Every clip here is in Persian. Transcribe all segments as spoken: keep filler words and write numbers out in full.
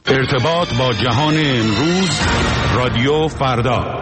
ارتباط با جهان امروز، رادیو فردا.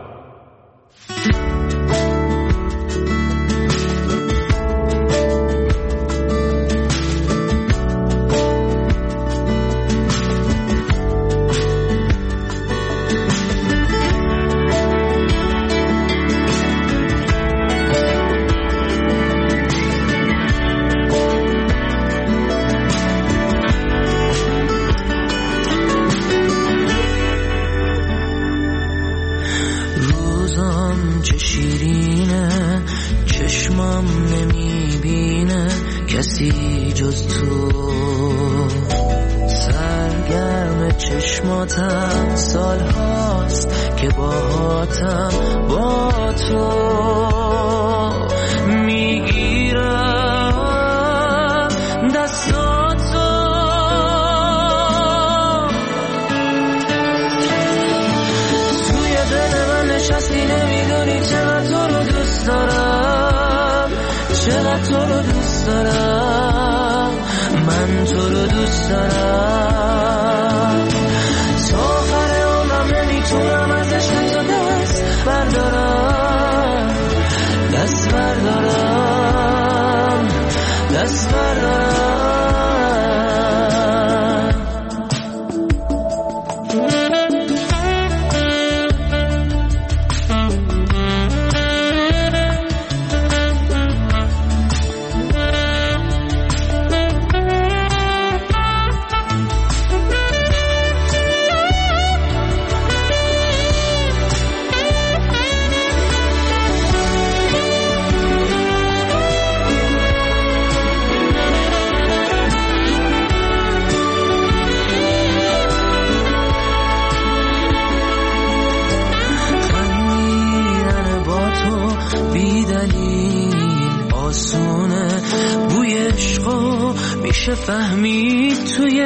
فهمید توی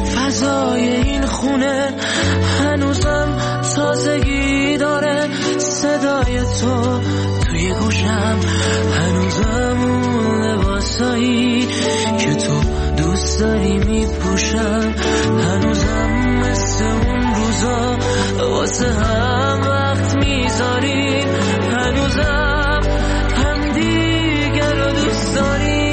فضای این خونه هنوزم تازگی داره صدای تو توی گوشم، هنوزم اون لباسایی که تو دوست داری میپوشم، هنوزم مثل اون روزا واسه هم وقت میذاریم، هنوزم هم دیگر رو دوست داریم.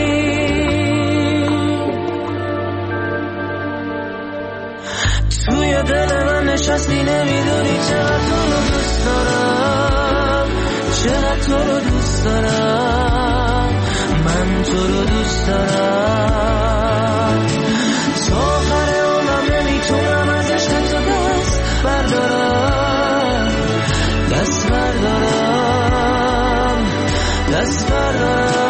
توی دل من نشستی نمیدونی چقدر تو رو دوست دارم، چقدر تو رو دوست دارم، من تو رو دوست دارم. تا آخر عمرم نمیتونم از عشق تو دست بردارم، دست بردارم، دست بردارم.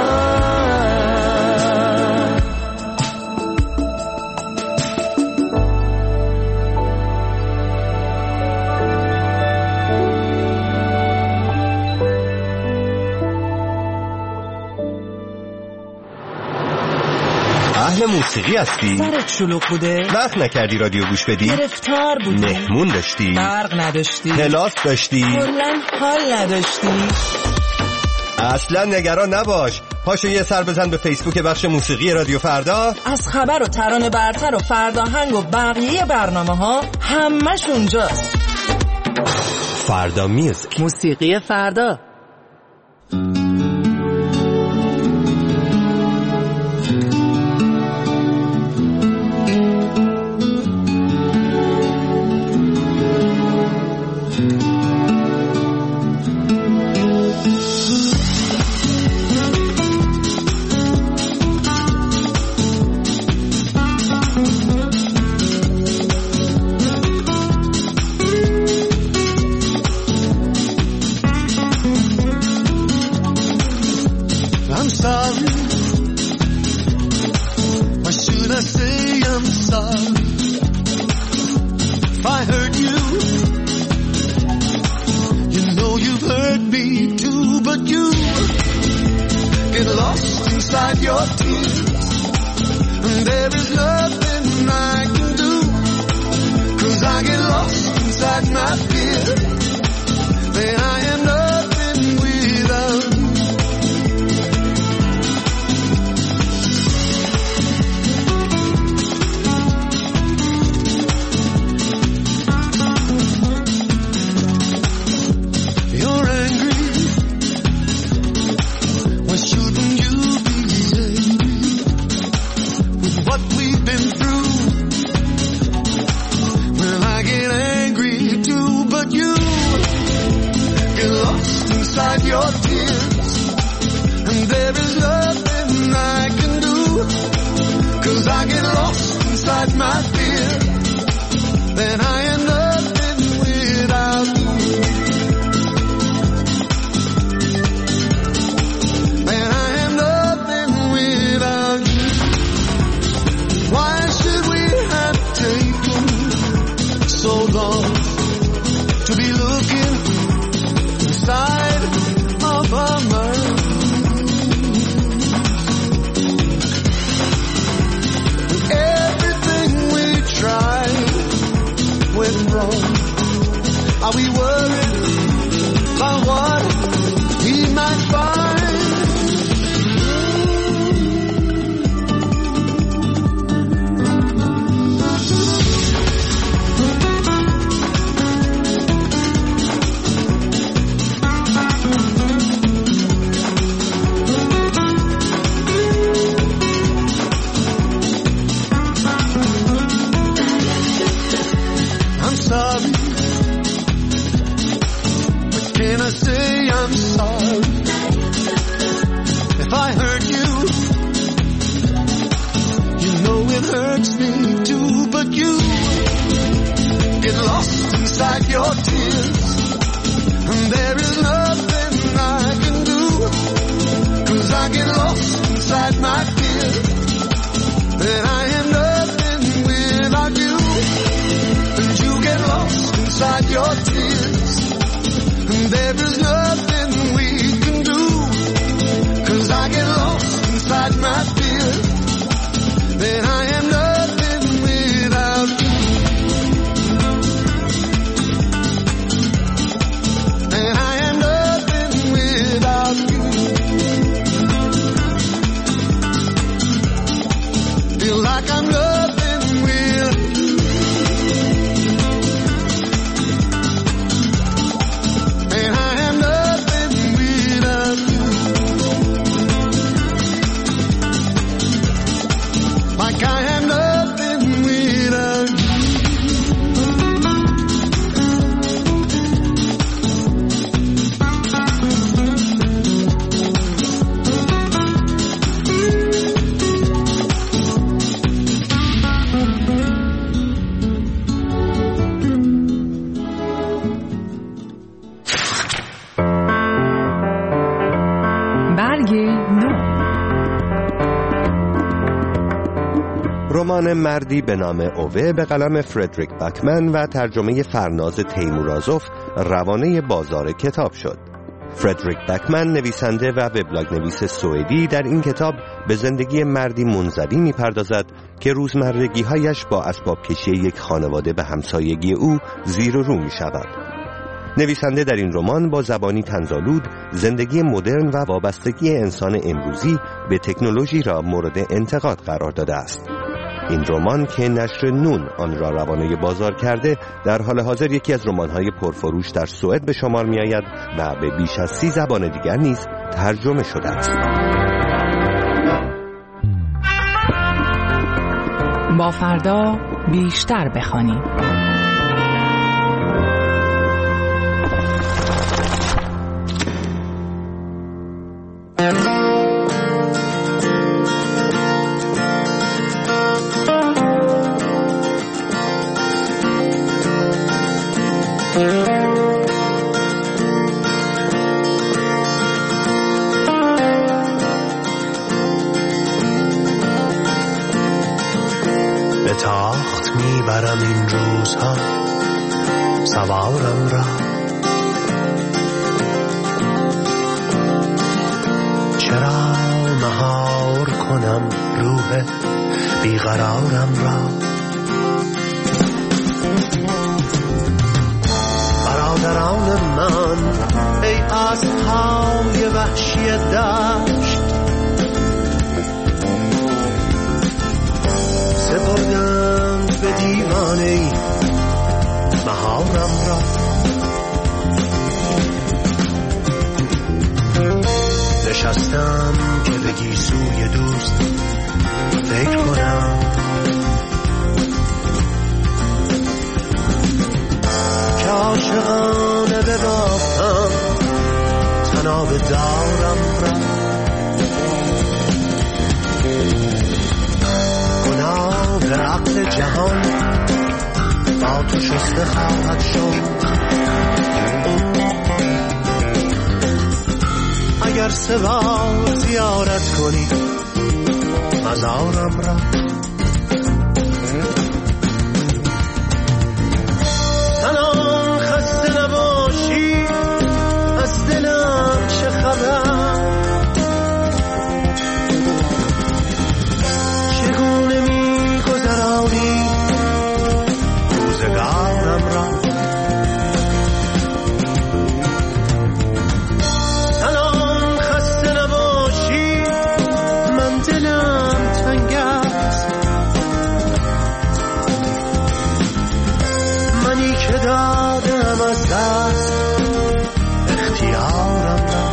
اهل موسیقی هستی؟ سرت شلوغ بوده؟ وقت نکردی رادیو گوش بدی؟ گرفتار بودی؟ مهمون داشتی؟ برق نداشتی؟ کلاس داشتی؟ کلاً حال نداشتی؟ اصلا نگران نباش، پاشو یه سر بزن به فیسبوک بخش موسیقی رادیو فردا. از خبر و ترانه برتر و فرداهنگ و بقیه برنامه ها همش اونجاست. فردا میوزیک، موسیقی فردا. inside my fear, then I am nothing without you. Then I am nothing without you. Why should we have taken so long to be looking inside of our minds? Everything we tried went wrong. Are we worried about what he might find? Sorry, but can I say I'm sorry if I hurt you? You know it hurts me too, but you get lost inside your tears, and there is nothing I can do, 'cause I get lost inside my fear, that I am nothing without you. Inside your tears, and there is nothing we can do, 'cause I get lost inside my fear, then I am nothing without you. And I am nothing without you. Feel like I'm nothing without you. Like I am nothing without you. برگ نو. رمان مردی به نام اوه به قلم فردریک بکمن و ترجمه فرناز تیمورازوف روانه بازار کتاب شد. فردریک بکمن نویسنده و وبلاگ نویس سوئدی در این کتاب به زندگی مردی منزوی می‌پردازد که روزمرگی‌هایش با اسباب کشی یک خانواده به همسایگی او زیر و رو می‌شود. نویسنده در این رمان با زبانی طنزآلود زندگی مدرن و وابستگی انسان امروزی به تکنولوژی را مورد انتقاد قرار داده است. این رمان که نشر نون آن را روانه بازار کرده، در حال حاضر یکی از رمان‌های پرفروش در سوئد به شمار می‌آید و به بیش از سی زبان دیگر نیز ترجمه شده است. با فردا بیشتر بخوانید. به تاخت میبرم این روزها سوارم را، چرا مهار کنم روح بیقرارم را. برادران من ای اسب‌های وحشی دشت، سپردند به دیوانه مهارم را. نشستم که به گیسوی دوست فکر کنم، که عاشقانه ببافتم تناب دارم را. گناه عقل نسل جهان با تو شسته خواهد شد. اگر سه بار زیارت کنی مزارم را، سلام خسته نباشی از دلم چه خبر، چگونه می گذرانی روزگارم را. سلام خسته نباشی من دلم تنگ است، منی که دادم از دست اختیارم را.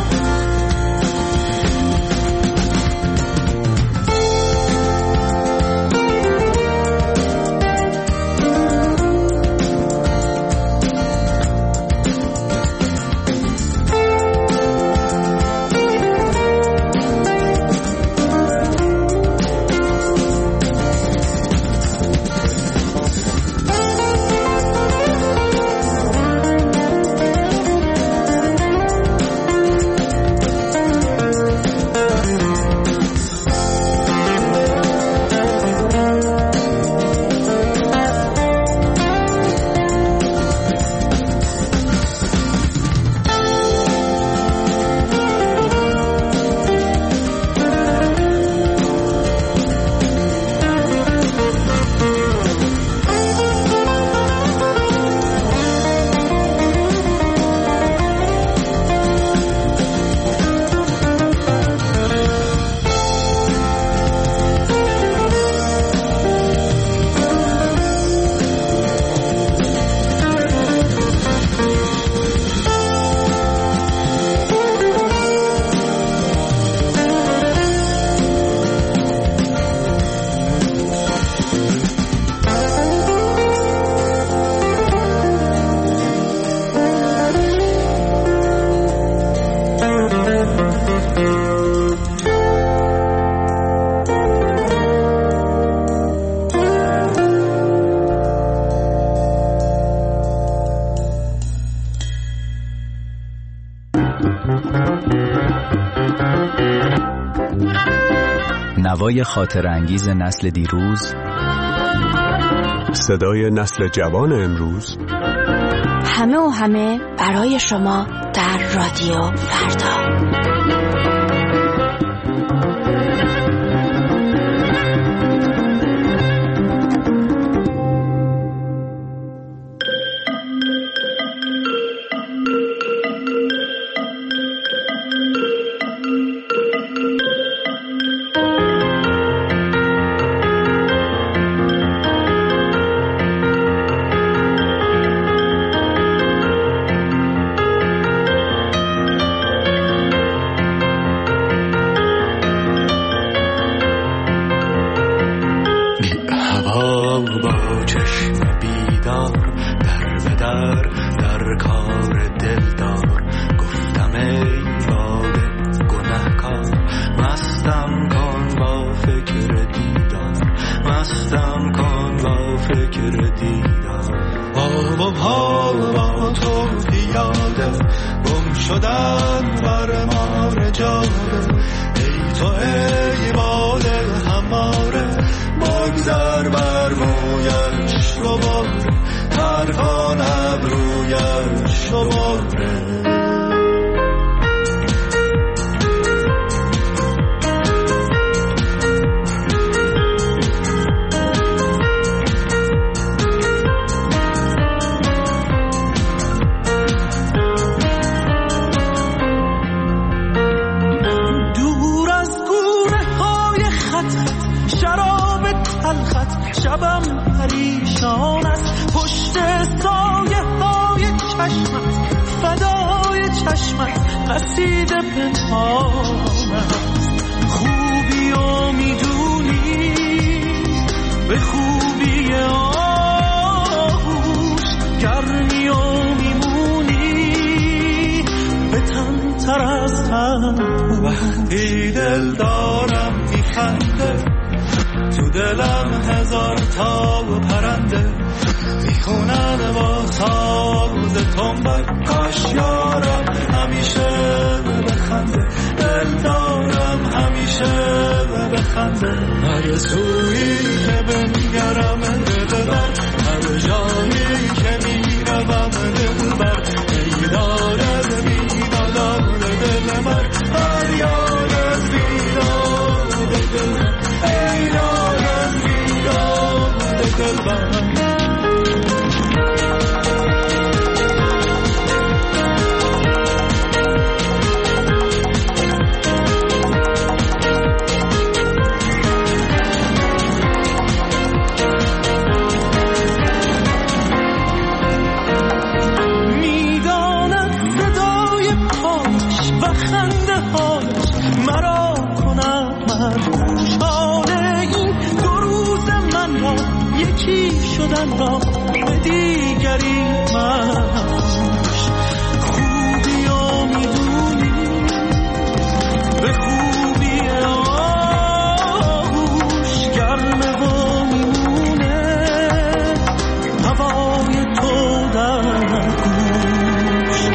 نوای خاطر انگیز نسل دیروز، صدای نسل جوان امروز، همه و همه برای شما در رادیو فردا. وقتی دل دارم میخنده تو دلم هزار تا پرنده میخونن با ساز تنبک. کاش یارم همیشه بخنده، دل دارم همیشه بخنده. هر سویی که بنگرم دلبر، هر جایی که میروم دلبر. ای دارد بیدادار دل من، فریاد بیداد دل من. ای دارد بیداد دل من. شدن را به دیگری مخوش، خوبی ها میدونی به خوبی آغوش. گرمه و میمونه هوای تو در گوش.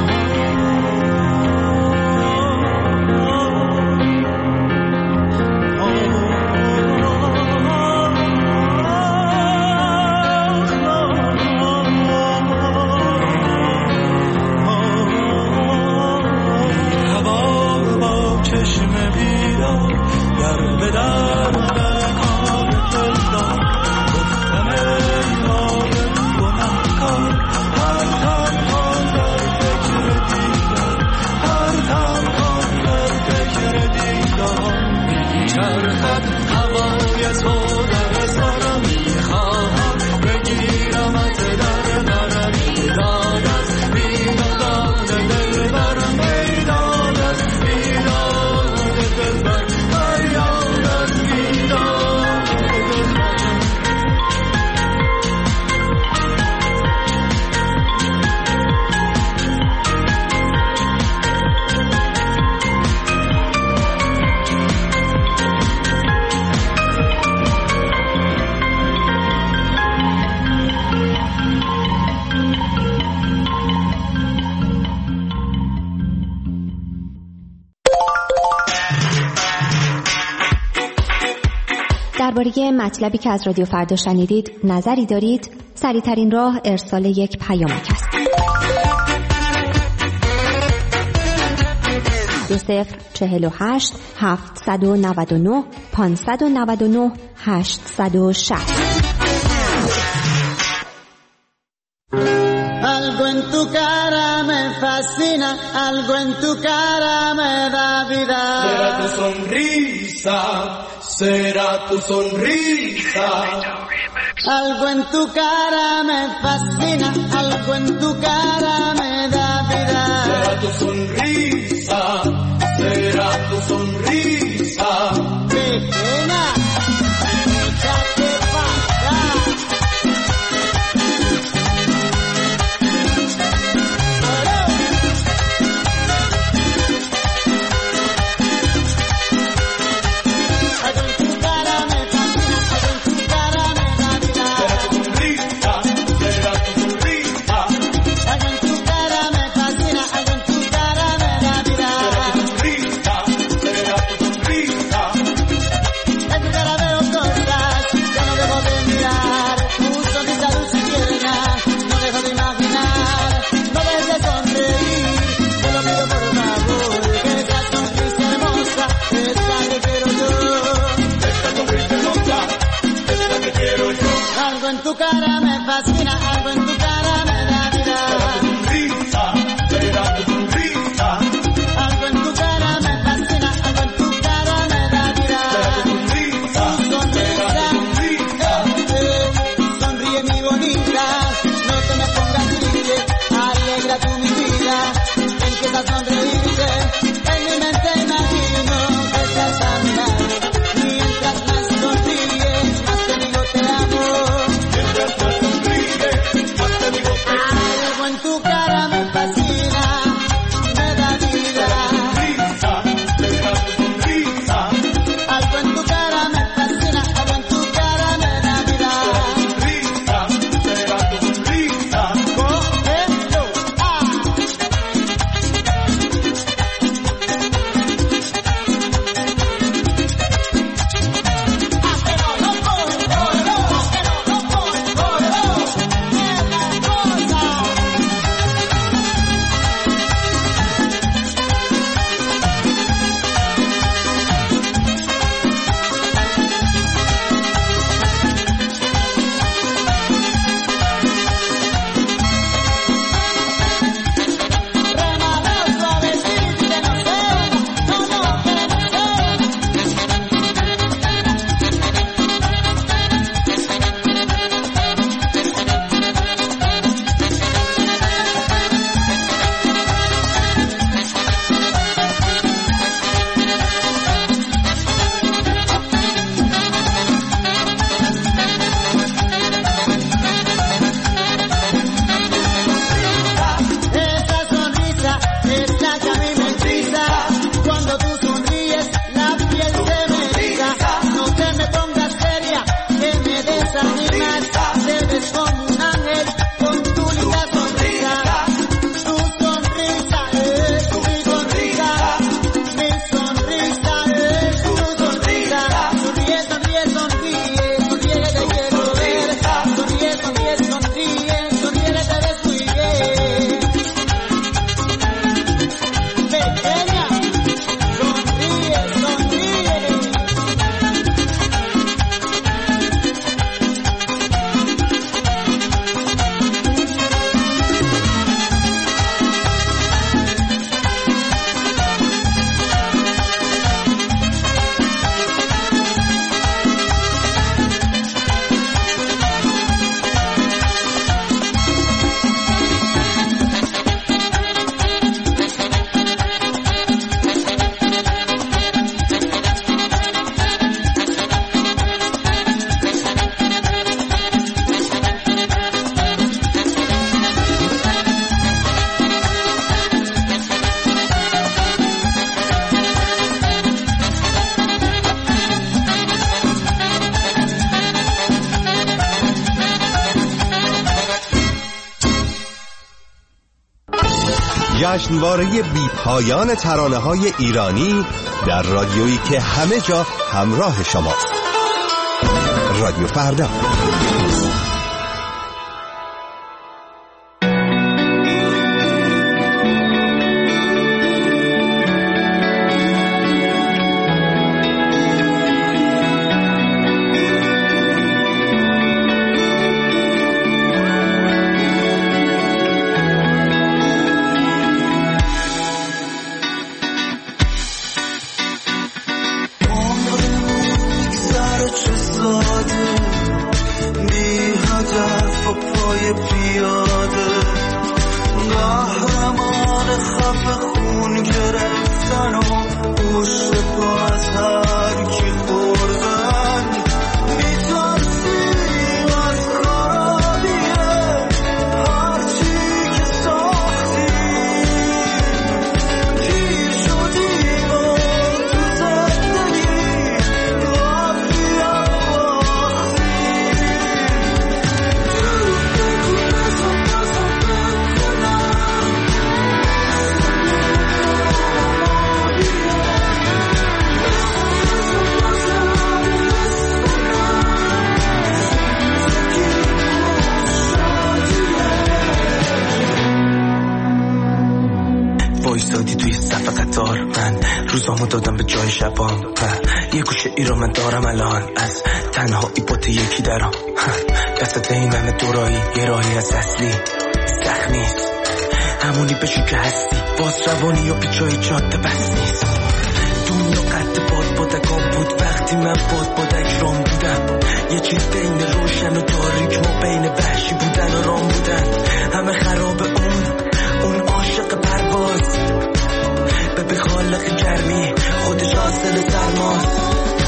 درباره مطلبی که از رادیو فردا شنیدید نظری دارید؟ سریع‌ترین راه ارسال یک پیامک است. دو صفر چهل و هشت هفتصد و نود و نه پانصد و نود و نه هشتصد و شصت. Algo en tu cara me fascina, algo en tu cara me da vida. Será tu sonrisa, será tu sonrisa. Algo en tu cara me fascina, algo en tu cara me da vida. Será tu sonrisa, será tu sonrisa. Pequeña, échate pa' acá. Algo en tu cara me fascina, algo en tu cara me da vida. Será tu sonrisa, algo en tu cara me fascina, algo en tu cara me da vida. Será tu sonrisa, eh, sonríe mi bonita, no te me pongas triste, alegra tú mi vida, empieza a sonreírte, en mi mente imagino que estás a mi lado, mientras más sonríes, más te digo te amo. Mientras más sonríes, más te digo te amo. جشنواره بی پایان ترانه های ایرانی در رادیویی که همه جا همراه شماست. رادیو فردا. روزامو دادم به جای شبام یه گوشه ای رو من دارم الان از تنهایی بوده یکی درام دست این همه دورایی یه راهی از اصلی سخت نیست همونی بشی که هستی باز روانی و پیچای جاده بس نیست دنیا قد باد بادکان بود وقتی من باد بادک رام بودم یه چیز بین روشن و تاریک ما بین وحشی بودن و رام بودن همه خراب اون اون عاشق پرواز به خالق گرمی خودش حاصل سرماست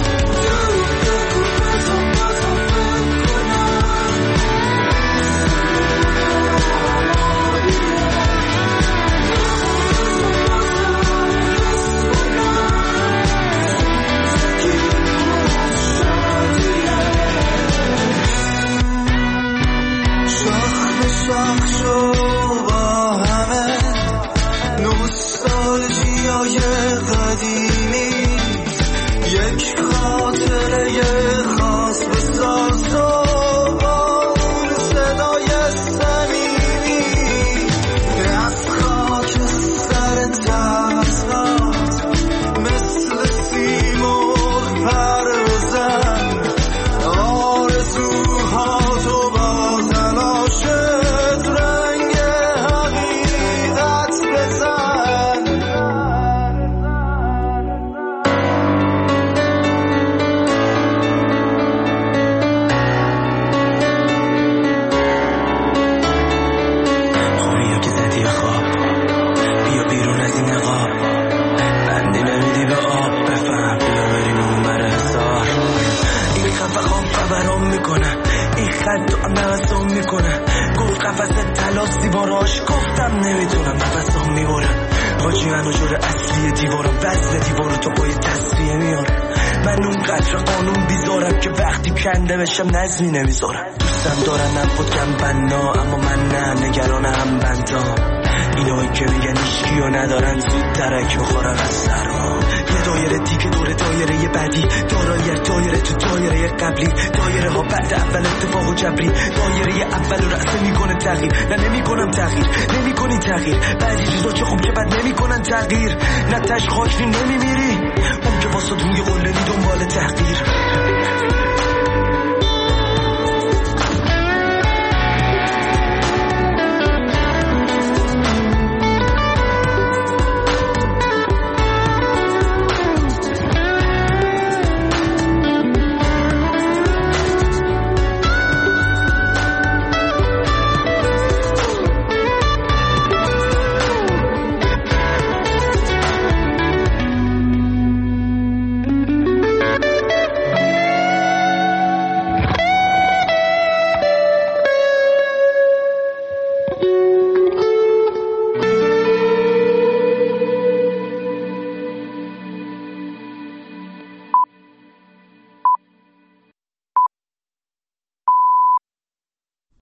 بشم نظمی نمیذارم دوستم دارن نبود کم بنا اما من نه نگران هم بندام اینایی که میگن ایشکی و ندارن زود درک میخورن از سرما یه دایره دیگه دور دایره یه بعدی دارایی دایره تو دایره قبلی دایره ها بعد اول اتفاق و جبری دایره اول رو رأسه میکنه تغییر نه نمیکنم تغییر نمیکنی تغییر بعضی چیزا چه خوب که بد نمیکنن تغییر نه تش خاکی نمیمیری اون که واسه روی قلنی دنبال تحقیر